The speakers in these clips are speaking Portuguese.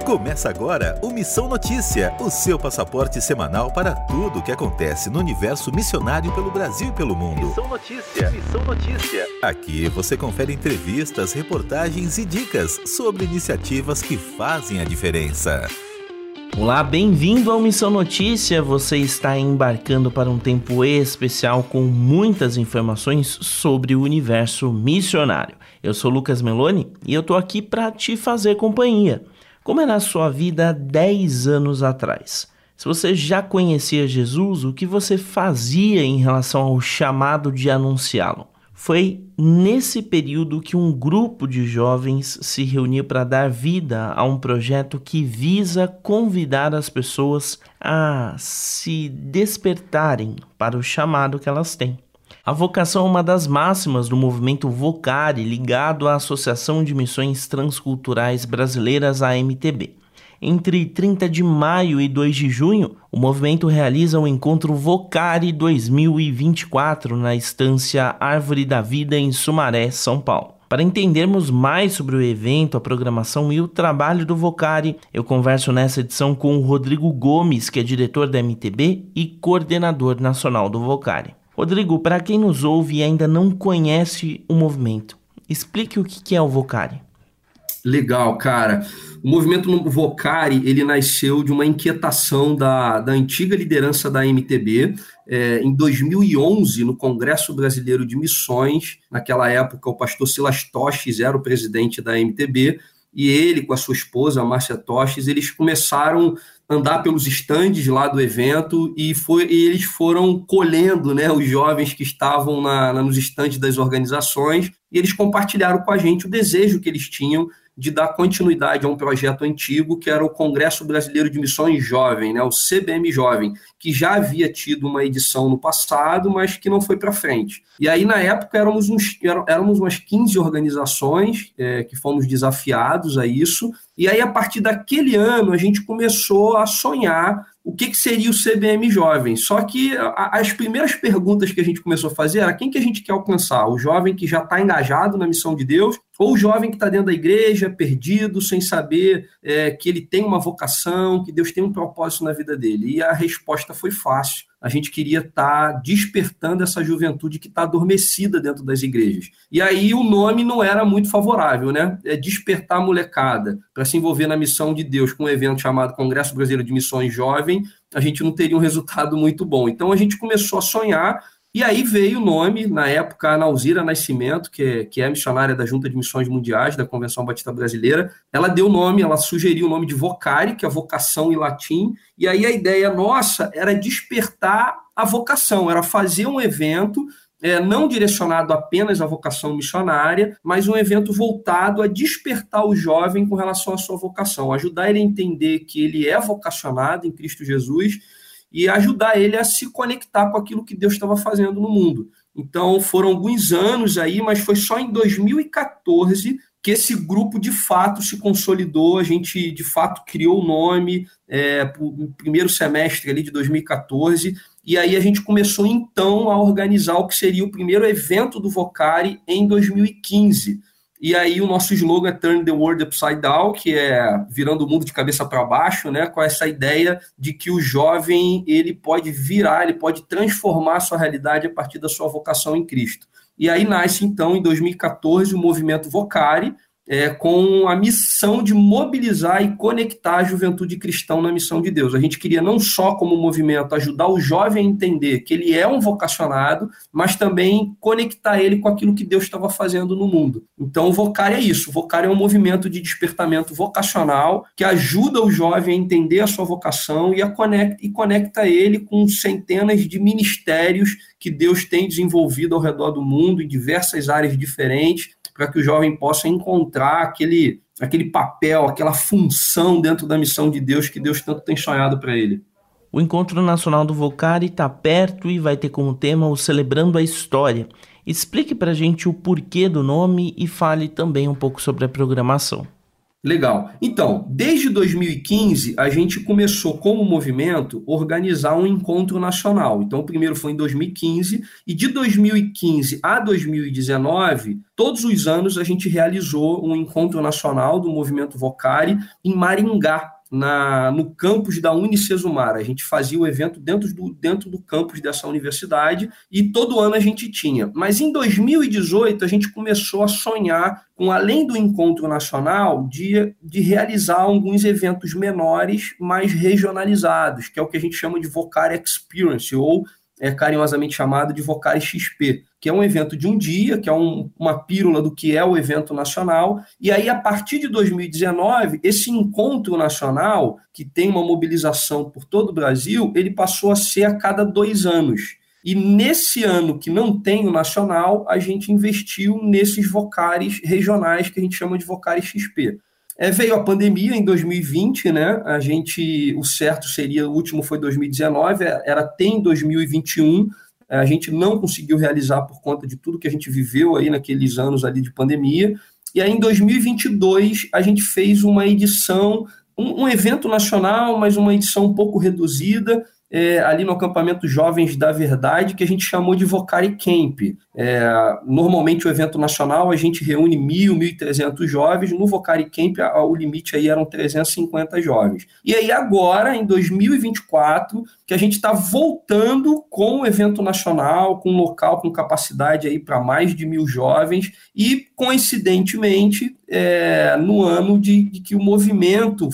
Começa agora o Missão Notícia, o seu passaporte semanal para tudo o que acontece no universo missionário pelo Brasil e pelo mundo. Missão Notícia, Missão Notícia. Aqui você confere entrevistas, reportagens e dicas sobre iniciativas que fazem a diferença. Olá, bem-vindo ao Missão Notícia. Você está embarcando para um tempo especial com muitas informações sobre o universo missionário. Eu sou Lucas Meloni e eu tô aqui para te fazer companhia. Como era a sua vida há 10 anos atrás? Se você já conhecia Jesus, o que você fazia em relação ao chamado de anunciá-lo? Foi nesse período que um grupo de jovens se reuniu para dar vida a um projeto que visa convidar as pessoas a se despertarem para o chamado que elas têm. A vocação é uma das máximas do movimento Vocari, ligado à Associação de Missões Transculturais Brasileiras, AMTB. Entre 30 de maio e 2 de junho, o movimento realiza o encontro Vocari 2024 na estância Árvore da Vida, em Sumaré, São Paulo. Para entendermos mais sobre o evento, a programação e o trabalho do Vocari, eu converso nessa edição com o Rodrigo Gomes, que é diretor da MTB e coordenador nacional do Vocari. Rodrigo, para quem nos ouve e ainda não conhece o movimento, explique o que é o Vocari. Legal, cara. O movimento Vocari, ele nasceu de uma inquietação da antiga liderança da MTB. Em 2011, no Congresso Brasileiro de Missões, naquela época o pastor Silas Toches era o presidente da MTB, e ele, com a sua esposa, a Márcia Toches, eles começaram a andar pelos estandes lá do evento e eles foram colhendo, né, os jovens que estavam nos estandes das organizações, e eles compartilharam com a gente o desejo que eles tinham de dar continuidade a um projeto antigo, que era o Congresso Brasileiro de Missões Jovem, né, o CBM Jovem, que já havia tido uma edição no passado, mas que não foi para frente. E aí, na época, éramos umas 15 organizações que fomos desafiados a isso, e aí, a partir daquele ano, a gente começou a sonhar o que seria o CBM Jovem. Só que as primeiras perguntas que a gente começou a fazer era quem que a gente quer alcançar? O jovem que já está engajado na missão de Deus ou o jovem que está dentro da igreja, perdido, sem saber que ele tem uma vocação, que Deus tem um propósito na vida dele? E a resposta foi fácil. A gente queria estar despertando essa juventude que está adormecida dentro das igrejas. E aí o nome não era muito favorável, né? Despertar a molecada para se envolver na missão de Deus com um evento chamado Congresso Brasileiro de Missões Jovem, a gente não teria um resultado muito bom. Então a gente começou a sonhar, e aí veio o nome, na época, a Nauzira Nascimento, que é missionária da Junta de Missões Mundiais, da Convenção Batista Brasileira. Ela deu o nome, ela sugeriu o nome de Vocari, que é vocação em latim, e aí a ideia nossa era despertar a vocação, era fazer um evento não direcionado apenas à vocação missionária, mas um evento voltado a despertar o jovem com relação à sua vocação, ajudar ele a entender que ele é vocacionado em Cristo Jesus e ajudar ele a se conectar com aquilo que Deus estava fazendo no mundo. Então, foram alguns anos aí, mas foi só em 2014 que esse grupo, de fato, se consolidou. A gente, de fato, criou o nome no primeiro semestre ali de 2014, e aí a gente começou, então, a organizar o que seria o primeiro evento do Vocari em 2015. E aí o nosso slogan é Turn the World Upside Down, que é virando o mundo de cabeça para baixo, né, com essa ideia de que o jovem ele pode virar, ele pode transformar a sua realidade a partir da sua vocação em Cristo. E aí nasce, então, em 2014, o movimento Vocari, com a missão de mobilizar e conectar a juventude cristã na missão de Deus. A gente queria não só, como movimento, ajudar o jovem a entender que ele é um vocacionado, mas também conectar ele com aquilo que Deus estava fazendo no mundo. Então, o Vocari é isso. O Vocari é um movimento de despertamento vocacional que ajuda o jovem a entender a sua vocação e conecta ele com centenas de ministérios que Deus tem desenvolvido ao redor do mundo, em diversas áreas diferentes, para que o jovem possa encontrar aquele papel, aquela função dentro da missão de Deus que Deus tanto tem sonhado para ele. O Encontro Nacional do Vocari está perto e vai ter como tema o Celebrando a História. Explique para a gente o porquê do nome e fale também um pouco sobre a programação. Legal. Então, desde 2015, a gente começou, como movimento, organizar um encontro nacional. Então, o primeiro foi em 2015, e de 2015 a 2019, todos os anos a gente realizou um encontro nacional do movimento Vocari em Maringá, no campus da Unicesumar. A gente fazia o evento dentro do campus dessa universidade e todo ano a gente tinha. Mas em 2018 a gente começou a sonhar com, além do encontro nacional, de realizar alguns eventos menores, mais regionalizados, que é o que a gente chama de Vocari Experience, ou carinhosamente chamado de Vocari XP, que é um evento de um dia, que é uma pílula do que é o evento nacional, e aí, a partir de 2019, esse encontro nacional, que tem uma mobilização por todo o Brasil, ele passou a ser a cada 2 anos. E nesse ano que não tem o nacional, a gente investiu nesses Vocaris regionais, que a gente chama de Vocari XP. Veio a pandemia em 2020, né? O certo seria, o último foi 2019, era ter em 2021, a gente não conseguiu realizar por conta de tudo que a gente viveu aí naqueles anos ali de pandemia, e aí em 2022 a gente fez uma edição, um evento nacional, mas uma edição um pouco reduzida, ali no acampamento Jovens da Verdade, que a gente chamou de Vocari Camp. Normalmente o evento nacional a gente reúne 1.300 jovens, no Vocari Camp o limite aí eram 350 jovens. E aí agora, em 2024, que a gente está voltando com o evento nacional, com um local com capacidade aí para mais de 1.000 jovens, e coincidentemente no ano de que o movimento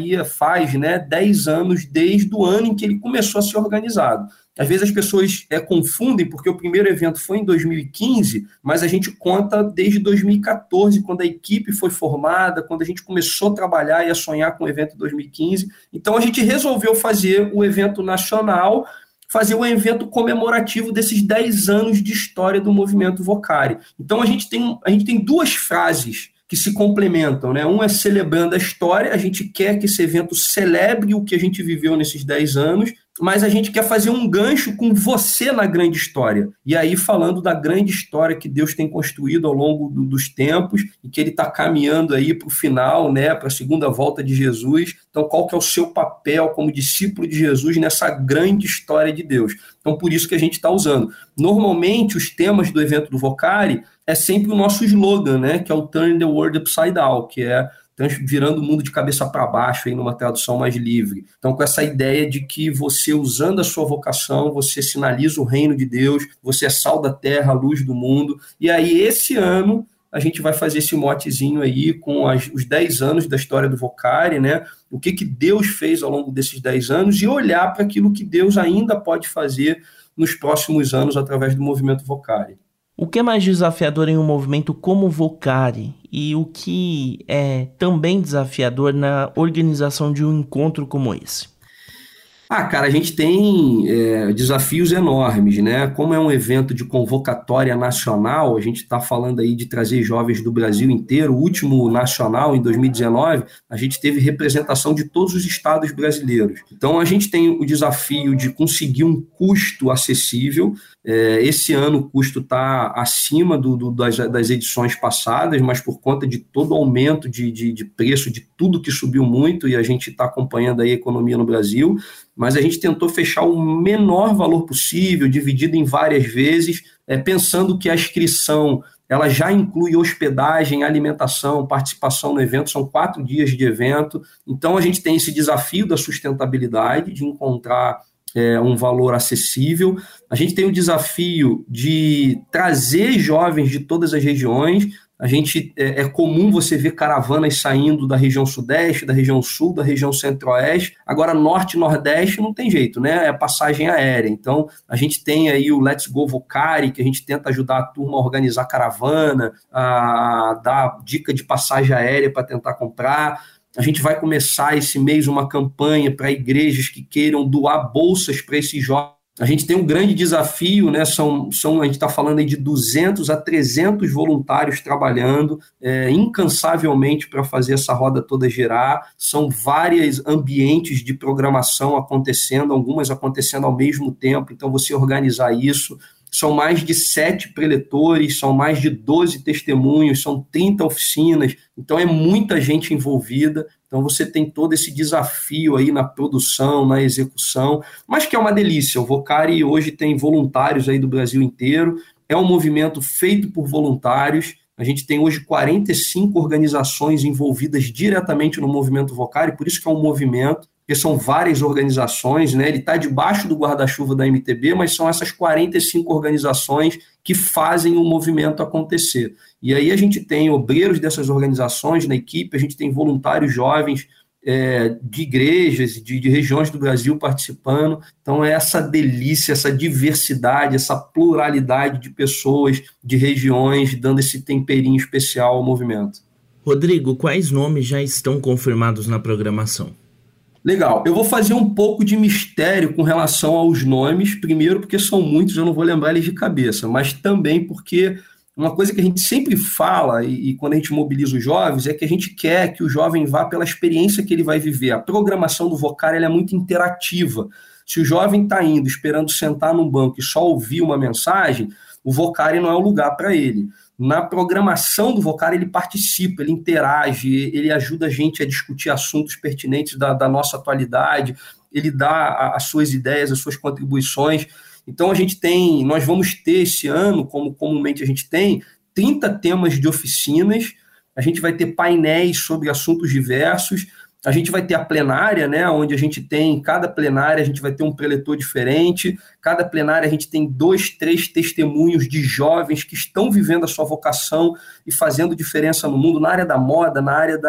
faz 10 anos desde o ano em que ele começou a ser organizado. Às vezes as pessoas confundem, porque o primeiro evento foi em 2015, mas a gente conta desde 2014, quando a equipe foi formada, quando a gente começou a trabalhar e a sonhar com o evento em 2015. Então a gente resolveu fazer o evento nacional, fazer um evento comemorativo desses 10 anos de história do movimento Vocari. Então a gente tem 2 frases que se complementam, né? Um é celebrando a história, a gente quer que esse evento celebre o que a gente viveu nesses 10 anos, mas a gente quer fazer um gancho com você na grande história. E aí falando da grande história que Deus tem construído ao longo dos tempos e que ele está caminhando aí para o final, né? Para a segunda volta de Jesus. Então, qual que é o seu papel como discípulo de Jesus nessa grande história de Deus? Então, por isso que a gente está usando. Normalmente, os temas do evento do Vocari é sempre o nosso slogan, né? Que é o Turn the World Upside Down, que é virando o mundo de cabeça para baixo, aí numa tradução mais livre. Então, com essa ideia de que você, usando a sua vocação, você sinaliza o reino de Deus, você é sal da terra, luz do mundo. E aí, esse ano, a gente vai fazer esse motezinho aí com os 10 anos da história do Vocari, né? O que Deus fez ao longo desses 10 anos e olhar para aquilo que Deus ainda pode fazer nos próximos anos através do movimento Vocari. O que é mais desafiador em um movimento como o Vocari e o que é também desafiador na organização de um encontro como esse? Cara, a gente tem desafios enormes, né? Como é um evento de convocatória nacional, a gente está falando aí de trazer jovens do Brasil inteiro. O último nacional, em 2019, a gente teve representação de todos os estados brasileiros. Então, a gente tem o desafio de conseguir um custo acessível. Esse ano o custo está acima das edições passadas, mas por conta de todo o aumento de preço, de tudo que subiu muito, e a gente está acompanhando aí a economia no Brasil, mas a gente tentou fechar o menor valor possível, dividido em várias vezes, pensando que a inscrição ela já inclui hospedagem, alimentação, participação no evento, são 4 dias de evento. Então a gente tem esse desafio da sustentabilidade, de encontrar um valor acessível. A gente tem o desafio de trazer jovens de todas as regiões. É comum você ver caravanas saindo da região sudeste, da região sul, da região centro-oeste. Agora, norte e nordeste não tem jeito, né? É passagem aérea. Então, a gente tem aí o Let's Go Vocari, que a gente tenta ajudar a turma a organizar caravana, a dar dica de passagem aérea para tentar comprar. A gente vai começar esse mês uma campanha para igrejas que queiram doar bolsas para esses jovens. A gente tem um grande desafio, né? A gente está falando aí de 200 a 300 voluntários trabalhando incansavelmente para fazer essa roda toda girar. São vários ambientes de programação acontecendo, algumas acontecendo ao mesmo tempo. Então, você organizar isso são mais de 7 preletores, são mais de 12 testemunhos, são 30 oficinas, então é muita gente envolvida. Então você tem todo esse desafio aí na produção, na execução, mas que é uma delícia. O Vocari hoje tem voluntários aí do Brasil inteiro, é um movimento feito por voluntários. A gente tem hoje 45 organizações envolvidas diretamente no movimento Vocari, por isso que é um movimento, porque são várias organizações, né? Ele está debaixo do guarda-chuva da MTB, mas são essas 45 organizações que fazem o movimento acontecer. E aí a gente tem obreiros dessas organizações na equipe, a gente tem voluntários jovens de igrejas, de regiões do Brasil participando. Então é essa delícia, essa diversidade, essa pluralidade de pessoas, de regiões, dando esse temperinho especial ao movimento. Rodrigo, quais nomes já estão confirmados na programação? Legal, eu vou fazer um pouco de mistério com relação aos nomes, primeiro porque são muitos, eu não vou lembrar eles de cabeça, mas também porque uma coisa que a gente sempre fala, e quando a gente mobiliza os jovens, é que a gente quer que o jovem vá pela experiência que ele vai viver. A programação do Vocari ela é muito interativa. Se o jovem está indo esperando sentar num banco e só ouvir uma mensagem, o Vocari não é o lugar para ele. Na programação do Vocari, ele participa, ele interage, ele ajuda a gente a discutir assuntos pertinentes da nossa atualidade, ele dá as suas ideias, as suas contribuições. Então, nós vamos ter esse ano, como comumente a gente tem, 30 temas de oficinas, a gente vai ter painéis sobre assuntos diversos, a gente vai ter a plenária, né, onde cada plenária a gente vai ter um preletor diferente, cada plenária a gente tem 2, 3 testemunhos de jovens que estão vivendo a sua vocação e fazendo diferença no mundo, na área da moda, na área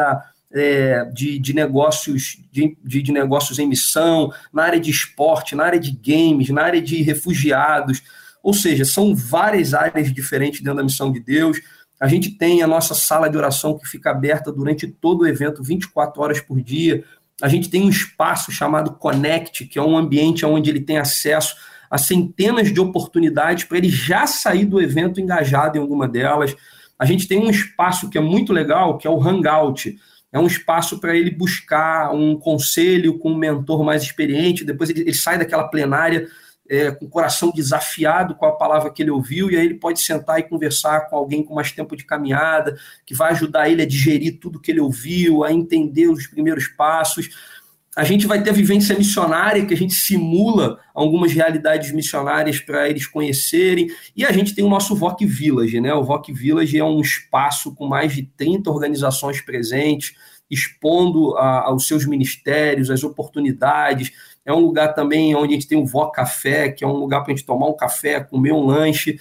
de negócios, de negócios em missão, na área de esporte, na área de games, na área de refugiados, ou seja, são várias áreas diferentes dentro da missão de Deus. A gente tem a nossa sala de oração que fica aberta durante todo o evento, 24 horas por dia. A gente tem um espaço chamado Connect, que é um ambiente onde ele tem acesso a centenas de oportunidades para ele já sair do evento engajado em alguma delas. A gente tem um espaço que é muito legal, que é o Hangout. É um espaço para ele buscar um conselho com um mentor mais experiente. Depois ele sai daquela plenária com o coração desafiado com a palavra que ele ouviu, e aí ele pode sentar e conversar com alguém com mais tempo de caminhada, que vai ajudar ele a digerir tudo que ele ouviu, a entender os primeiros passos. A gente vai ter a vivência missionária, que a gente simula algumas realidades missionárias para eles conhecerem, e a gente tem o nosso Voc Village, né? O Voc Village é um espaço com mais de 30 organizações presentes, expondo aos seus ministérios, as oportunidades. É um lugar também onde a gente tem o Voc Café, que é um lugar para a gente tomar um café, comer um lanche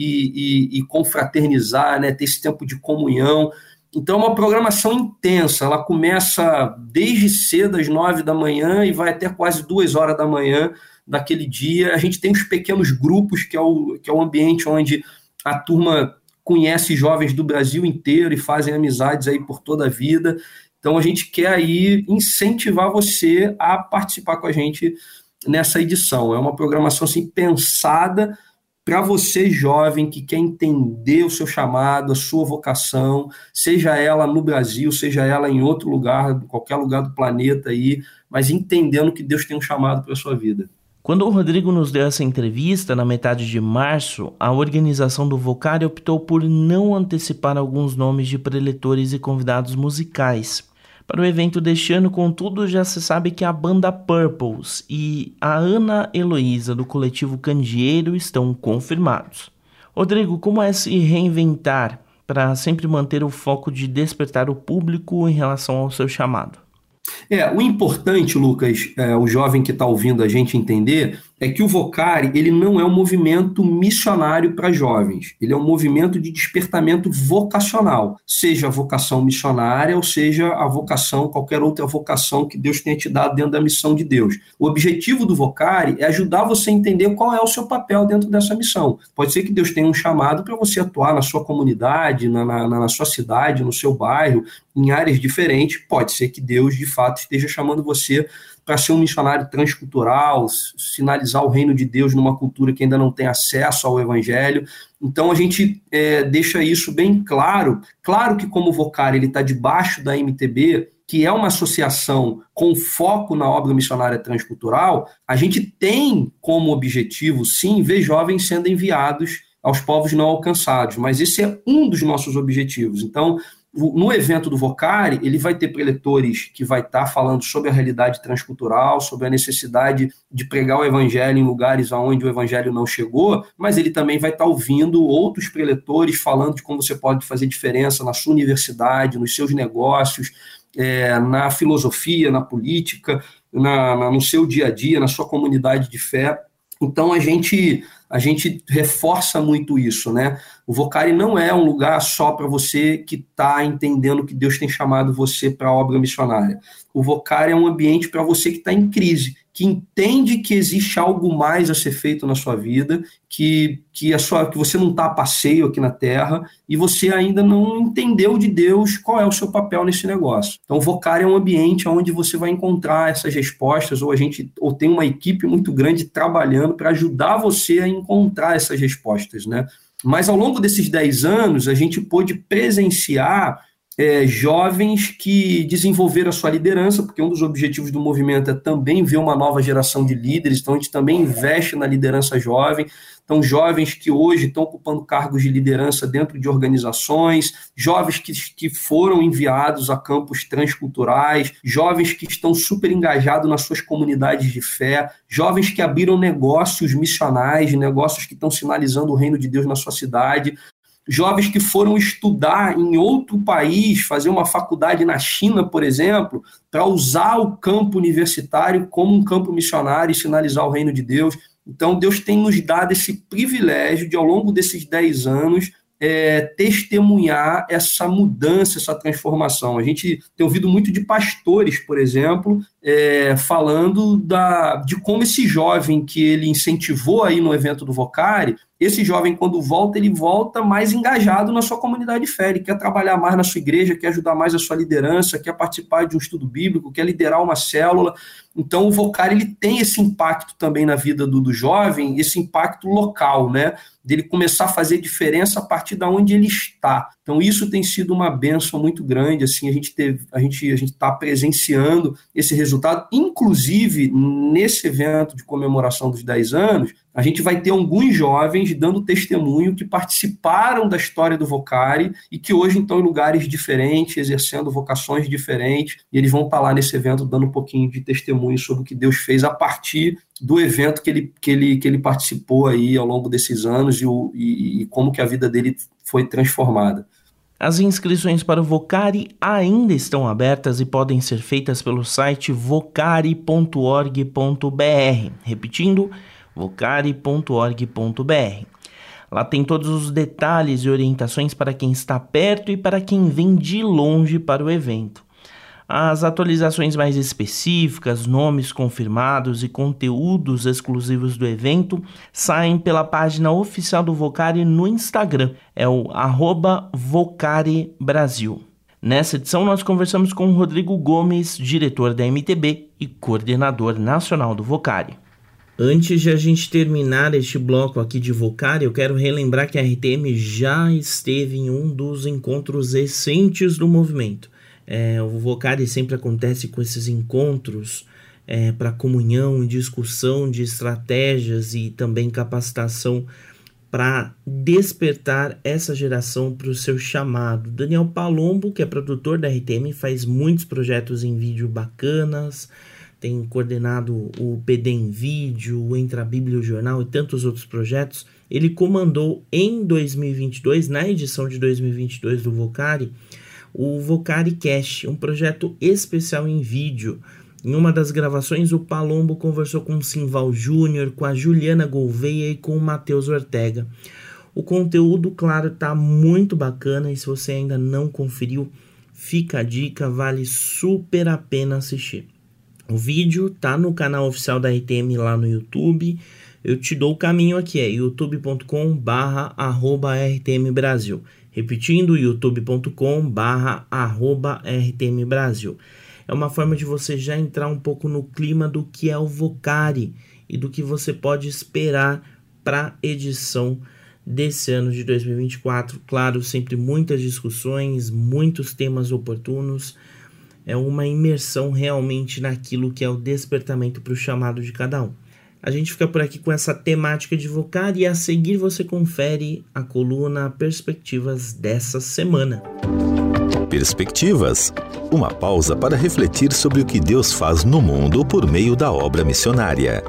e confraternizar, né? Ter esse tempo de comunhão. Então é uma programação intensa, ela começa desde cedo, às 9 da manhã, e vai até quase 2 horas da manhã daquele dia. A gente tem os pequenos grupos, que é o ambiente onde a turma conhece jovens do Brasil inteiro e fazem amizades aí por toda a vida. Então a gente quer aí incentivar você a participar com a gente nessa edição. É uma programação assim, pensada para você jovem que quer entender o seu chamado, a sua vocação, seja ela no Brasil, seja ela em outro lugar, qualquer lugar do planeta aí, mas entendendo que Deus tem um chamado para a sua vida. Quando o Rodrigo nos deu essa entrevista, na metade de março, a organização do Vocari optou por não antecipar alguns nomes de preletores e convidados musicais. Para o evento deste ano, contudo, já se sabe que a banda Purples e a Ana Heloísa, do coletivo Candeeiro, estão confirmados. Rodrigo, como é se reinventar para sempre manter o foco de despertar o público em relação ao seu chamado? O importante, Lucas, o jovem que está ouvindo a gente entender, é que o Vocari ele não é um movimento missionário para jovens, ele é um movimento de despertamento vocacional, seja a vocação missionária ou seja a vocação, qualquer outra vocação que Deus tenha te dado dentro da missão de Deus. O objetivo do Vocari é ajudar você a entender qual é o seu papel dentro dessa missão. Pode ser que Deus tenha um chamado para você atuar na sua comunidade, na sua cidade, no seu bairro, em áreas diferentes, pode ser que Deus, de fato, esteja chamando você para ser um missionário transcultural, sinalizar o reino de Deus numa cultura que ainda não tem acesso ao evangelho. Então, a gente deixa isso bem claro. Claro que, como Vocari, ele está debaixo da MTB, que é uma associação com foco na obra missionária transcultural, a gente tem como objetivo, sim, ver jovens sendo enviados aos povos não alcançados, mas esse é um dos nossos objetivos. Então, no evento do Vocari, ele vai ter preletores que vai estar falando sobre a realidade transcultural, sobre a necessidade de pregar o evangelho em lugares onde o evangelho não chegou, mas ele também vai estar ouvindo outros preletores falando de como você pode fazer diferença na sua universidade, nos seus negócios, na filosofia, na política, no seu dia a dia, na sua comunidade de fé. Então, a gente reforça muito isso, né? O Vocari não é um lugar só para você que está entendendo que Deus tem chamado você para a obra missionária. O Vocari é um ambiente para você que está em crise, que entende que existe algo mais a ser feito na sua vida, que você não está a passeio aqui na Terra e você ainda não entendeu de Deus qual é o seu papel nesse negócio. Então, o Vocari é um ambiente onde você vai encontrar essas respostas, ou tem uma equipe muito grande trabalhando para ajudar você a encontrar essas respostas, né? Mas ao longo desses 10 anos, a gente pôde presenciar jovens que desenvolveram a sua liderança, porque um dos objetivos do movimento é também ver uma nova geração de líderes, então a gente também investe na liderança jovem. Então, jovens que hoje estão ocupando cargos de liderança dentro de organizações, jovens que foram enviados a campos transculturais, jovens que estão super engajados nas suas comunidades de fé, jovens que abriram negócios missionais, negócios que estão sinalizando o reino de Deus na sua cidade, jovens que foram estudar em outro país, fazer uma faculdade na China, por exemplo, para usar o campo universitário como um campo missionário e sinalizar o reino de Deus. Então, Deus tem nos dado esse privilégio de, ao longo desses 10 anos, testemunhar essa mudança, essa transformação. A gente tem ouvido muito de pastores, por exemplo, falando de como esse jovem que ele incentivou aí no evento do Vocari, esse jovem, quando volta, ele volta mais engajado na sua comunidade de fé, ele quer trabalhar mais na sua igreja, quer ajudar mais a sua liderança, quer participar de um estudo bíblico, quer liderar uma célula. Então, o Vocari, ele tem esse impacto também na vida do jovem, esse impacto local, né? Dele começar a fazer diferença a partir de onde ele está. Então, isso tem sido uma bênção muito grande, assim, a gente está presenciando esse resultado, inclusive, nesse evento de comemoração dos 10 anos, a gente vai ter alguns jovens dando testemunho que participaram da história do Vocari e que hoje estão em lugares diferentes, exercendo vocações diferentes, e eles vão estar lá nesse evento dando um pouquinho de testemunho sobre o que Deus fez a partir do evento que ele participou aí ao longo desses anos e como que a vida dele foi transformada. As inscrições para o Vocari ainda estão abertas e podem ser feitas pelo site vocari.org.br. Repetindo, vocari.org.br. Lá tem todos os detalhes e orientações para quem está perto e para quem vem de longe para o evento. As atualizações mais específicas, nomes confirmados e conteúdos exclusivos do evento saem pela página oficial do Vocari no Instagram, é o @VocariBrasil. Nessa edição nós conversamos com o Rodrigo Gomes, diretor da MTB e coordenador nacional do Vocari. Antes de a gente terminar este bloco aqui de Vocari, eu quero relembrar que a RTM já esteve em um dos encontros recentes do movimento. O Vocari sempre acontece com esses encontros para comunhão e discussão de estratégias e também capacitação para despertar essa geração para o seu chamado. Daniel Palombo, que é produtor da RTM, faz muitos projetos em vídeo bacanas, tem coordenado o PD em Vídeo, o Entra Bíblia, o Jornal e tantos outros projetos. Ele comandou em 2022, na edição de 2022 do Vocari, o Vocari Cast, um projeto especial em vídeo. Em uma das gravações, o Palombo conversou com o Simval Júnior, com a Juliana Gouveia e com o Matheus Ortega. O conteúdo, claro, está muito bacana e se você ainda não conferiu, fica a dica, vale super a pena assistir. O vídeo tá no canal oficial da RTM lá no YouTube. Eu te dou o caminho aqui, é youtube.com/@RTM Brasil. Repetindo, youtube.com/@rtmbrasil. É uma forma de você já entrar um pouco no clima do que é o Vocari e do que você pode esperar para a edição desse ano de 2024. Claro, sempre muitas discussões, muitos temas oportunos. É uma imersão realmente naquilo que é o despertamento para o chamado de cada um. A gente fica por aqui com essa temática de Vocari e a seguir você confere a coluna Perspectivas dessa semana. Perspectivas, uma pausa para refletir sobre o que Deus faz no mundo por meio da obra missionária.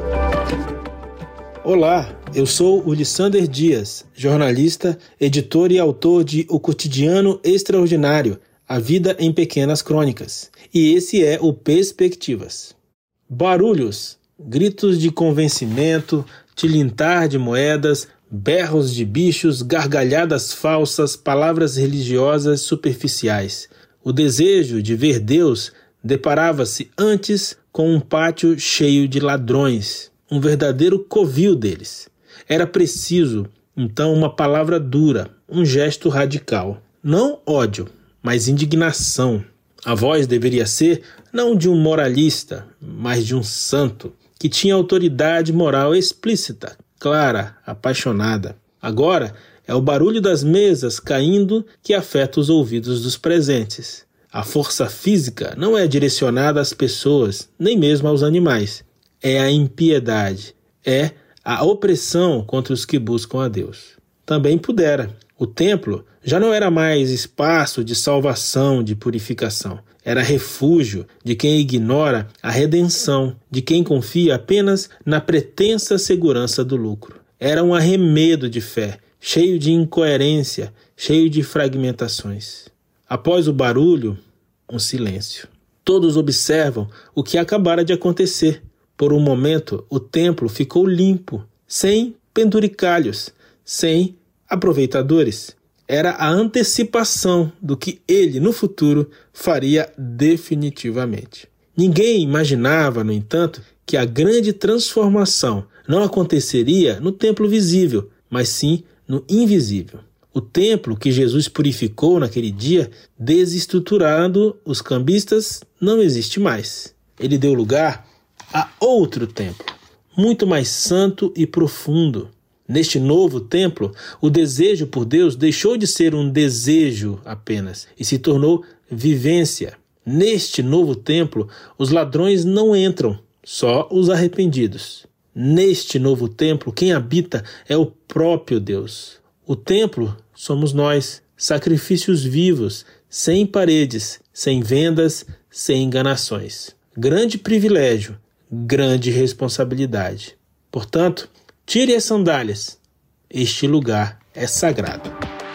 Olá, eu sou o Lissander Dias, jornalista, editor e autor de O Cotidiano Extraordinário, A Vida em Pequenas Crônicas. E esse é o Perspectivas. Barulhos, gritos de convencimento, tilintar de moedas, berros de bichos, gargalhadas falsas, palavras religiosas superficiais. O desejo de ver Deus deparava-se antes com um pátio cheio de ladrões, um verdadeiro covil deles. Era preciso, então, uma palavra dura, um gesto radical. Não ódio, mas indignação. A voz deveria ser não de um moralista, mas de um santo, que tinha autoridade moral explícita, clara, apaixonada. Agora é o barulho das mesas caindo que afeta os ouvidos dos presentes. A força física não é direcionada às pessoas, nem mesmo aos animais. É a impiedade, é a opressão contra os que buscam a Deus. Também pudera. O templo já não era mais espaço de salvação, de purificação. Era refúgio de quem ignora a redenção, de quem confia apenas na pretensa segurança do lucro. Era um arremedo de fé, cheio de incoerência, cheio de fragmentações. Após o barulho, um silêncio. Todos observam o que acabara de acontecer. Por um momento, o templo ficou limpo, sem penduricalhos, sem aproveitadores. Era a antecipação do que ele, no futuro, faria definitivamente. Ninguém imaginava, no entanto, que a grande transformação não aconteceria no templo visível, mas sim no invisível. O templo que Jesus purificou naquele dia, desestruturando os cambistas, não existe mais. Ele deu lugar a outro templo, muito mais santo e profundo. Neste novo templo, o desejo por Deus deixou de ser um desejo apenas e se tornou vivência. Neste novo templo, os ladrões não entram, só os arrependidos. Neste novo templo, quem habita é o próprio Deus. O templo somos nós, sacrifícios vivos, sem paredes, sem vendas, sem enganações. Grande privilégio, grande responsabilidade. Portanto, tire as sandálias. Este lugar é sagrado.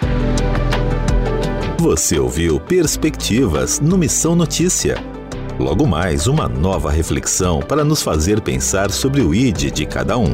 Você ouviu Perspectivas no Missão Notícia. Logo mais, uma nova reflexão para nos fazer pensar sobre o ID de cada um.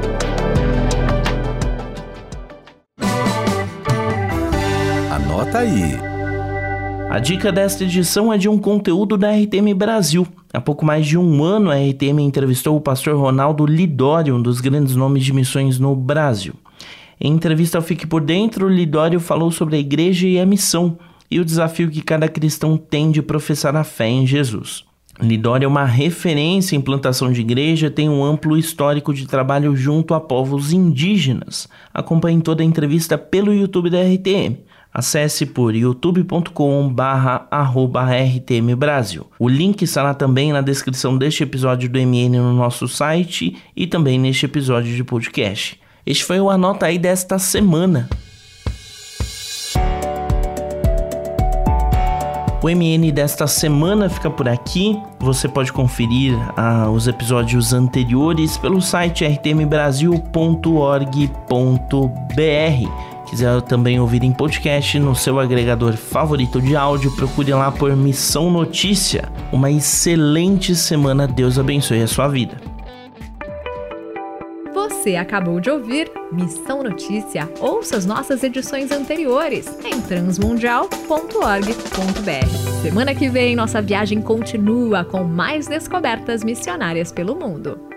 Anota aí. A dica desta edição é de um conteúdo da RTM Brasil. Há pouco mais de um ano, a RTM entrevistou o pastor Ronaldo Lidório, um dos grandes nomes de missões no Brasil. Em entrevista ao Fique Por Dentro, Lidório falou sobre a igreja e a missão e o desafio que cada cristão tem de professar a fé em Jesus. Lidório é uma referência em plantação de igreja, tem um amplo histórico de trabalho junto a povos indígenas. Acompanhe toda a entrevista pelo YouTube da RTM. Acesse por youtube.com/rtmbrasil. O link estará também na descrição deste episódio do MN no nosso site e também neste episódio de podcast. Este foi o Anota Aí desta semana. O MN desta semana fica por aqui. Você pode conferir os episódios anteriores pelo site rtmbrasil.org.br. Quiser também ouvir em podcast no seu agregador favorito de áudio, procure lá por Missão Notícia. Uma excelente semana, Deus abençoe a sua vida. Você acabou de ouvir Missão Notícia. Ouça as nossas edições anteriores em transmundial.org.br. Semana que vem, nossa viagem continua com mais descobertas missionárias pelo mundo.